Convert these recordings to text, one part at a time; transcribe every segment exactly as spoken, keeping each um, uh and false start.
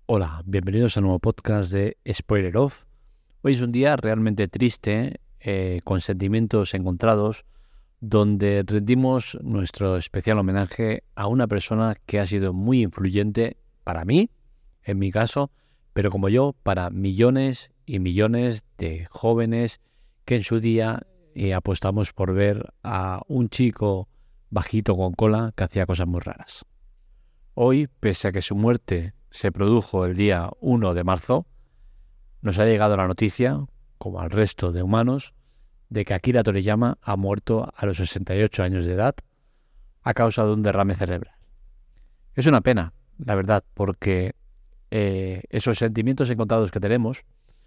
Hola, bienvenidos a un nuevo podcast de Spoiler Off. Hoy es un día realmente triste, eh, con sentimientos encontrados, donde rendimos nuestro especial homenaje a una persona que ha sido muy influyente para mí, en mi caso, pero como yo, para millones y millones de jóvenes que en su día eh, apostamos por ver a un chico bajito con cola que hacía cosas muy raras. Hoy, pese a que su muerte se produjo el día uno de marzo, nos ha llegado la noticia, como al resto de humanos, de que Akira Toriyama ha muerto a los sesenta y ocho años de edad a causa de un derrame cerebral. Es una pena, la verdad, porque eh, esos sentimientos encontrados que tenemos,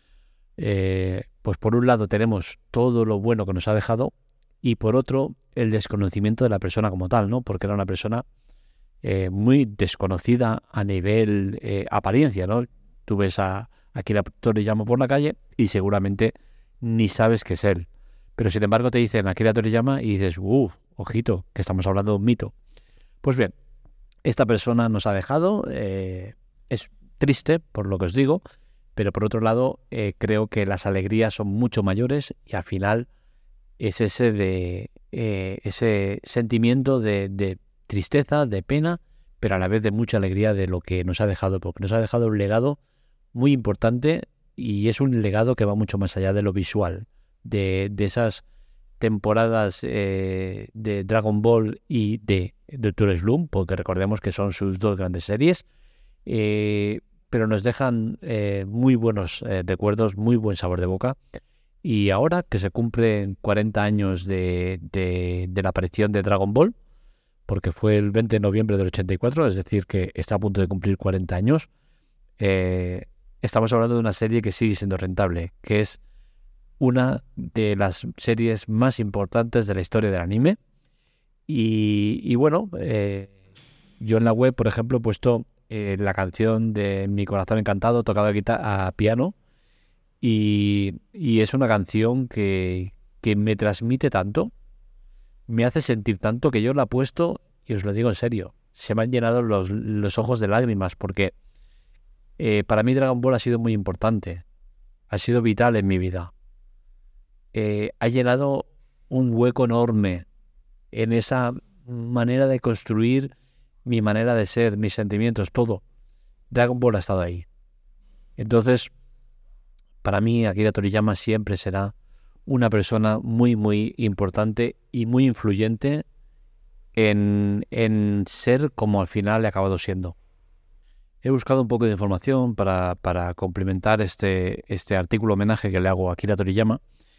eh, pues por un lado tenemos todo lo bueno que nos ha dejado y por otro el desconocimiento de la persona como tal, ¿no? Porque era una persona Eh, muy desconocida a nivel eh, apariencia, ¿no? Tú ves a Akira Toriyama por la calle y seguramente ni sabes que es él. Pero sin embargo te dicen Akira Toriyama y dices, uff, ojito, que estamos hablando de un mito. Pues bien, esta persona nos ha dejado, eh, es triste por lo que os digo, pero por otro lado eh, creo que las alegrías son mucho mayores y al final es ese, de, eh, ese sentimiento de, de tristeza, de pena, pero a la vez de mucha alegría de lo que nos ha dejado, porque nos ha dejado un legado muy importante y es un legado que va mucho más allá de lo visual, de, de esas temporadas eh, de Dragon Ball y de Doctor Slump, porque recordemos que son sus dos grandes series, eh, pero nos dejan eh, muy buenos eh, recuerdos, muy buen sabor de boca. Y ahora que se cumplen cuarenta años de, de, de la aparición de Dragon Ball, porque fue el veinte de noviembre del ochenta y cuatro, es decir, que está a punto de cumplir cuarenta años, eh, estamos hablando de una serie que sigue siendo rentable, que es una de las series más importantes de la historia del anime. Y, y bueno, eh, yo en la web, por ejemplo, he puesto eh, la canción de Mi Corazón Encantado tocada a, guita- a piano, y, y es una canción que, que me transmite tanto, me hace sentir tanto que yo la he puesto, y os lo digo en serio, se me han llenado los, los ojos de lágrimas, porque eh, para mí Dragon Ball ha sido muy importante, ha sido vital en mi vida. Eh, ha llenado un hueco enorme en esa manera de construir mi manera de ser, mis sentimientos, todo. Dragon Ball ha estado ahí. Entonces, para mí, Akira Toriyama siempre será una persona muy, muy importante y muy influyente en, en ser como al final he acabado siendo. He buscado un poco de información para, para complementar este, este artículo homenaje que le hago a Akira Toriyama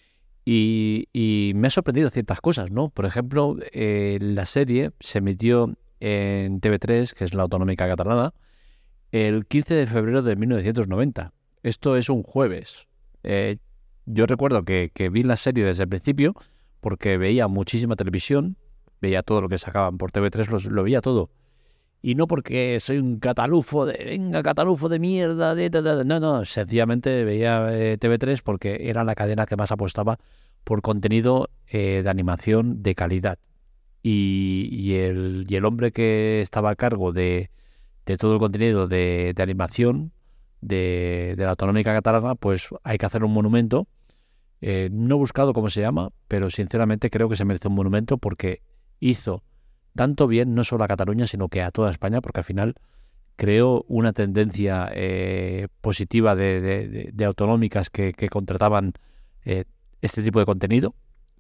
y, y me ha sorprendido ciertas cosas, ¿no? Por ejemplo, eh, la serie se emitió en T V tres, que es la autonómica catalana, el quince de febrero de mil novecientos noventa. Esto es un jueves. Eh, yo recuerdo que, que vi la serie desde el principio porque veía muchísima televisión, veía todo lo que sacaban por T V tres, lo, lo veía todo. Y no porque soy un catalufo de, venga, catalufo de mierda, de, de, de, no, no, sencillamente veía eh, T V tres porque era la cadena que más apostaba por contenido eh, de animación de calidad. Y, y, el, y el hombre que estaba a cargo de, de todo el contenido de, de animación de, de la autonómica catalana, pues hay que hacer un monumento. Eh, no he buscado cómo se llama, pero sinceramente creo que se merece un monumento porque hizo tanto bien no solo a Cataluña, sino que a toda España, porque al final creó una tendencia eh, positiva de, de, de, de autonómicas que, que contrataban eh, este tipo de contenido.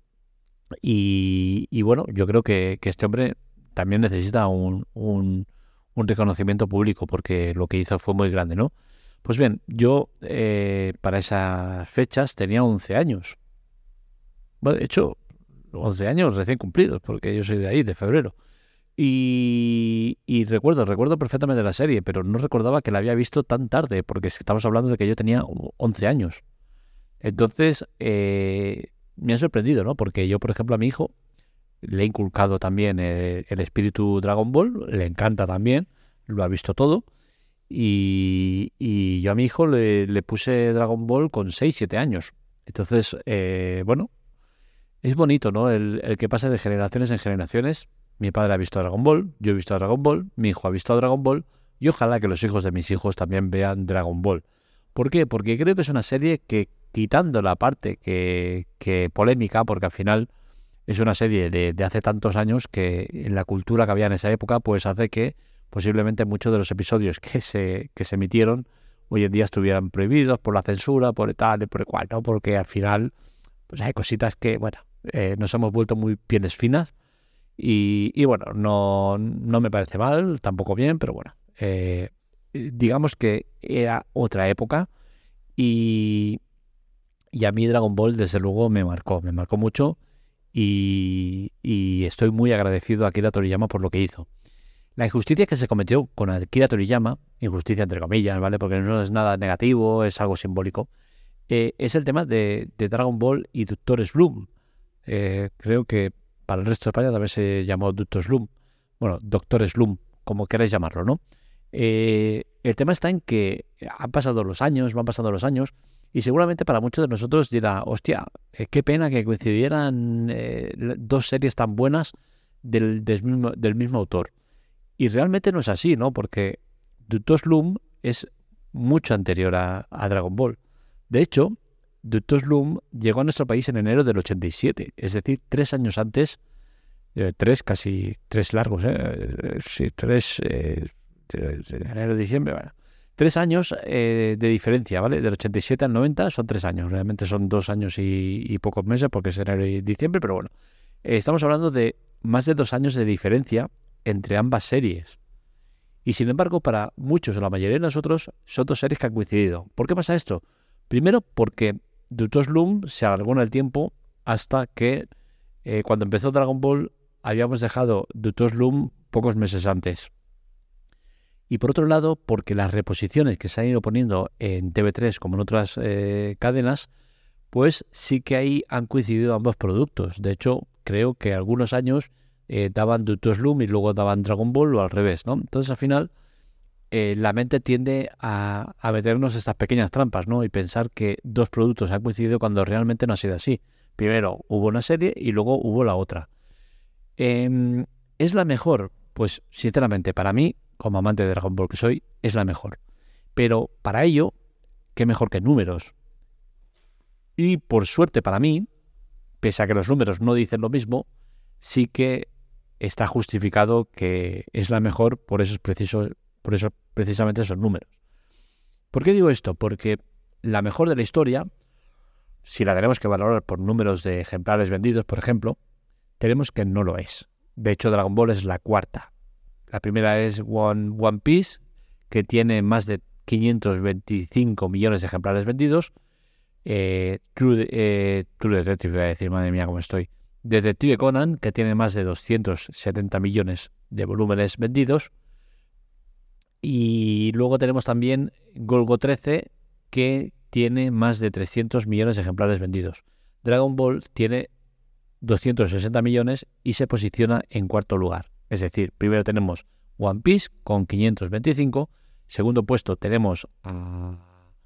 Y, y bueno, yo creo que, que este hombre también necesita un, un, un reconocimiento público porque lo que hizo fue muy grande, ¿no? Pues bien, yo eh, para esas fechas tenía once años. Bueno, de hecho, once años recién cumplidos, porque yo soy de ahí, de febrero. Y, y recuerdo, recuerdo perfectamente la serie, pero no recordaba que la había visto tan tarde, porque estamos hablando de que yo tenía once años. Entonces, eh, me ha sorprendido, ¿no? Porque yo, por ejemplo, a mi hijo le he inculcado también el, el espíritu Dragon Ball, le encanta también, lo ha visto todo. Y, y yo a mi hijo le, le puse Dragon Ball con seis siete años. Entonces, eh, bueno, es bonito, ¿no? El, el que pase de generaciones en generaciones. Mi padre ha visto Dragon Ball, yo he visto Dragon Ball, mi hijo ha visto Dragon Ball y ojalá que los hijos de mis hijos también vean Dragon Ball. ¿Por qué? Porque creo que es una serie que, quitando la parte que, que polémica, porque al final es una serie de, de hace tantos años que en la cultura que había en esa época, pues hace que posiblemente muchos de los episodios que se, que se emitieron hoy en día estuvieran prohibidos por la censura, por tal y por el cual, ¿no? Porque al final pues hay cositas que, bueno, eh, nos hemos vuelto muy pieles finas y, y bueno, no, no me parece mal, tampoco bien, pero bueno, eh, digamos que era otra época y, y a mí Dragon Ball desde luego me marcó, me marcó mucho y, y estoy muy agradecido a Akira Toriyama por lo que hizo. La injusticia que se cometió con Akira Toriyama, injusticia entre comillas, ¿vale? Porque no es nada negativo, es algo simbólico, eh, es el tema de, de Dragon Ball y Doctor Slump. Eh, creo que para el resto de España también se llamó Doctor Slump. Bueno, Doctor Slump, como queráis llamarlo, ¿no? Eh, el tema está en que han pasado los años, van pasando los años, y seguramente para muchos de nosotros dirá, hostia, eh, qué pena que coincidieran eh, dos series tan buenas del, del, mismo, del mismo autor. Y realmente no es así, ¿no? Porque Doctor Slump es mucho anterior a, a Dragon Ball. De hecho, Doctor Slump llegó a nuestro país en enero del ochenta y siete, es decir, tres años antes, eh, tres, casi tres largos, ¿eh? Sí, tres, eh, enero, diciembre, bueno. Tres años eh, de diferencia, ¿vale? Del ochenta y siete al noventa son tres años, realmente son dos años y, y pocos meses porque es enero y diciembre, pero bueno, eh, estamos hablando de más de dos años de diferencia entre ambas series. Y sin embargo, para muchos o la mayoría de nosotros, son dos series que han coincidido. ¿Por qué pasa esto? Primero, porque Doctor Slump se alargó en el tiempo hasta que eh, cuando empezó Dragon Ball habíamos dejado Doctor Slump pocos meses antes. Y por otro lado, porque las reposiciones que se han ido poniendo en T V tres como en otras eh, cadenas, pues sí que ahí han coincidido ambos productos. De hecho, creo que algunos años Eh, daban Doctor Slump y luego daban Dragon Ball o al revés, ¿no? Entonces al final eh, la mente tiende a, a meternos estas pequeñas trampas, ¿no? Y pensar que dos productos han coincidido cuando realmente no ha sido así. Primero hubo una serie y luego hubo la otra. Eh, ¿Es la mejor? Pues sinceramente para mí, como amante de Dragon Ball que soy, es la mejor. Pero para ello, qué mejor que números. Y por suerte para mí, pese a que los números no dicen lo mismo, sí que está justificado que es la mejor por esos precisos, por eso precisamente esos números. ¿Por qué digo esto? Porque la mejor de la historia, si la tenemos que valorar por números de ejemplares vendidos, por ejemplo, tenemos que no lo es. De hecho, Dragon Ball es la cuarta. La primera es One, One Piece, que tiene más de quinientos veinticinco millones de ejemplares vendidos. Eh, True, eh, True Detective, voy a decir, madre mía, cómo estoy. Detective Conan, que tiene más de doscientos setenta millones de volúmenes vendidos. Y luego tenemos también Golgo trece, que tiene más de trescientos millones de ejemplares vendidos. Dragon Ball tiene doscientos sesenta millones y se posiciona en cuarto lugar. Es decir, primero tenemos One Piece con quinientos veinticinco. Segundo puesto tenemos a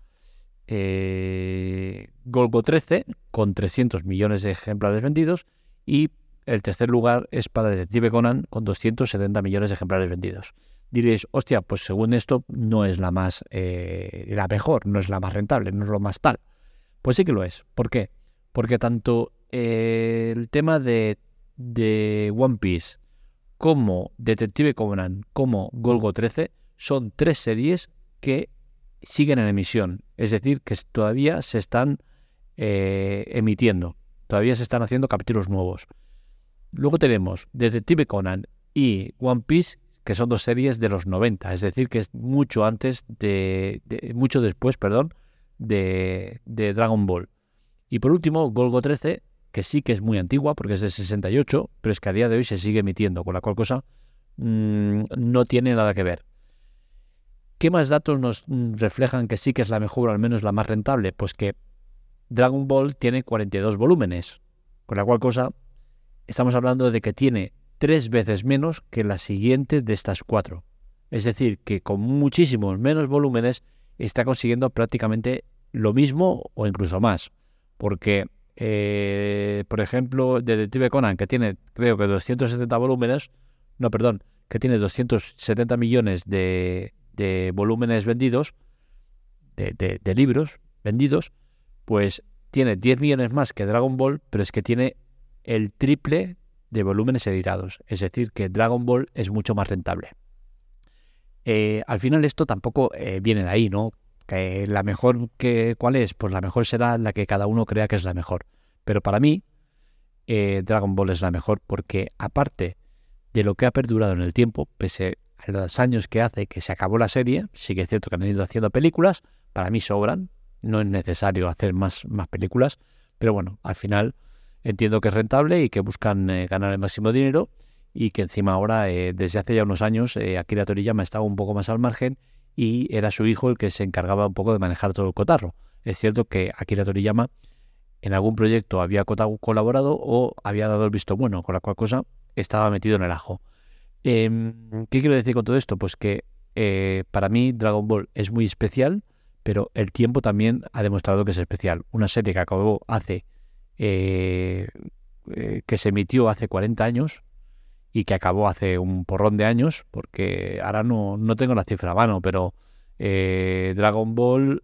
eh, Golgo trece con trescientos millones de ejemplares vendidos. Y el tercer lugar es para Detective Conan con doscientos setenta millones de ejemplares vendidos. Diréis, hostia, pues según esto no es la más, eh, la mejor, no es la más rentable, no es lo más tal. Pues sí que lo es. ¿Por qué? Porque tanto eh, el tema de, de One Piece como Detective Conan como Golgo trece son tres series que siguen en emisión. Es decir, que todavía se están eh, emitiendo. Todavía se están haciendo capítulos nuevos. Luego tenemos Detective Conan y One Piece, que son dos series de los noventa, es decir, que es mucho antes de, de mucho después, perdón, de, de Dragon Ball. Y por último, Golgo trece, que sí que es muy antigua, porque es de sesenta y ocho, pero es que a día de hoy se sigue emitiendo, con la cual cosa mmm, no tiene nada que ver. ¿Qué más datos nos reflejan que sí que es la mejor, o al menos la más rentable? Pues que Dragon Ball tiene cuarenta y dos volúmenes, con la cual cosa estamos hablando de que tiene tres veces menos que la siguiente de estas cuatro. Es decir, que con muchísimos menos volúmenes está consiguiendo prácticamente lo mismo o incluso más. Porque, eh, por ejemplo, Detective Conan, que tiene creo que doscientos setenta volúmenes, no, perdón, que tiene doscientos setenta millones de, de volúmenes vendidos, de, de, de libros vendidos, pues tiene diez millones más que Dragon Ball, pero es que tiene el triple de volúmenes editados. Es decir, que Dragon Ball es mucho más rentable. Eh, al final esto tampoco eh, viene de ahí, ¿no? Que la mejor, que, ¿cuál es? Pues la mejor será la que cada uno crea que es la mejor. Pero para mí, eh, Dragon Ball es la mejor porque aparte de lo que ha perdurado en el tiempo, pese a los años que hace que se acabó la serie, sí que es cierto que han ido haciendo películas, para mí sobran, no es necesario hacer más, más películas, pero bueno, al final entiendo que es rentable y que buscan eh, ganar el máximo dinero y que encima ahora, eh, desde hace ya unos años, eh, Akira Toriyama estaba un poco más al margen y era su hijo el que se encargaba un poco de manejar todo el cotarro. Es cierto que Akira Toriyama en algún proyecto había colaborado o había dado el visto bueno, con la cual cosa estaba metido en el ajo. Eh, ¿Qué quiero decir con todo esto? Pues que eh, para mí Dragon Ball es muy especial, pero el tiempo también ha demostrado que es especial. Una serie que acabó hace, eh, eh, que se emitió hace cuarenta años y que acabó hace un porrón de años, porque ahora no, no tengo la cifra a mano, pero eh, Dragon Ball,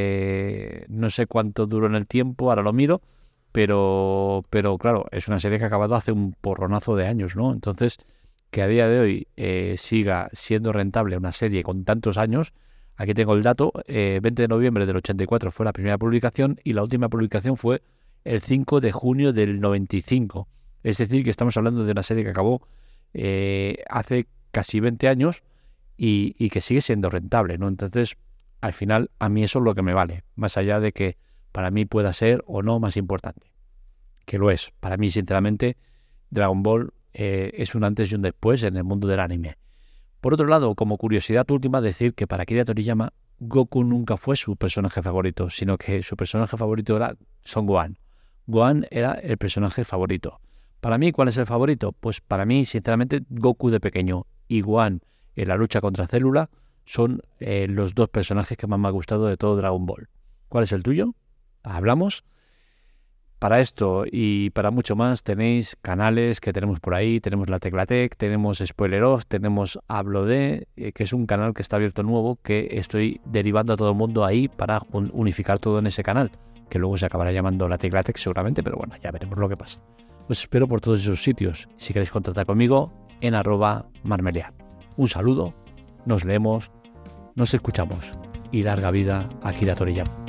eh, no sé cuánto duró en el tiempo, ahora lo miro, pero, pero claro, es una serie que ha acabado hace un porronazo de años, ¿no? Entonces, que a día de hoy eh, siga siendo rentable una serie con tantos años. Aquí tengo el dato, eh, veinte de noviembre del ochenta y cuatro fue la primera publicación y la última publicación fue el cinco de junio del noventa y cinco. Es decir, que estamos hablando de una serie que acabó eh, hace casi veinte años y, y que sigue siendo rentable, ¿no? Entonces, al final, a mí eso es lo que me vale, más allá de que para mí pueda ser o no más importante, que lo es. Para mí, sinceramente, Dragon Ball eh, es un antes y un después en el mundo del anime. Por otro lado, como curiosidad última, decir que para Akira Toriyama, Goku nunca fue su personaje favorito, sino que su personaje favorito era Son Gohan. Gohan era el personaje favorito. Para mí, ¿cuál es el favorito? Pues para mí, sinceramente, Goku de pequeño y Gohan en la lucha contra Célula son eh, los dos personajes que más me ha gustado de todo Dragon Ball. ¿Cuál es el tuyo? ¿Hablamos? Para esto y para mucho más tenéis canales que tenemos por ahí, tenemos la Teclatec, tenemos Spoiler Off, tenemos Hablo de, eh, que es un canal que está abierto nuevo, que estoy derivando a todo el mundo ahí para unificar todo en ese canal, que luego se acabará llamando la Teclatec seguramente, pero bueno, ya veremos lo que pasa. Os espero por todos esos sitios, si queréis contactar conmigo, en arroba marmelear. Un saludo, nos leemos, nos escuchamos y larga vida a Akira Toriyama.